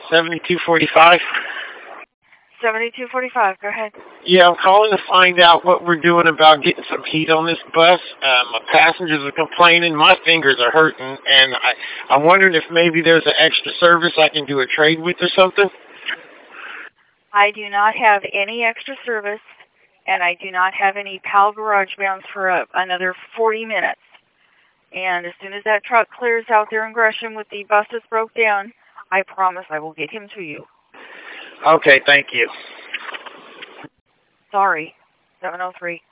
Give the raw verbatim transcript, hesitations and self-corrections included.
seventy-two forty-five. seventy-two forty-five, go ahead. Yeah, I'm calling to find out what we're doing about getting some heat on this bus. Uh, my passengers are complaining, my fingers are hurting, and I, I wondered if maybe there's an extra service I can do a trade with or something. I do not have any extra service, and I do not have any PAL garage bands for uh, another forty minutes. And as soon as that truck clears out there in Gresham with the bus that's broke down, I promise I will get him to you. Okay, thank you. Sorry. seven oh three.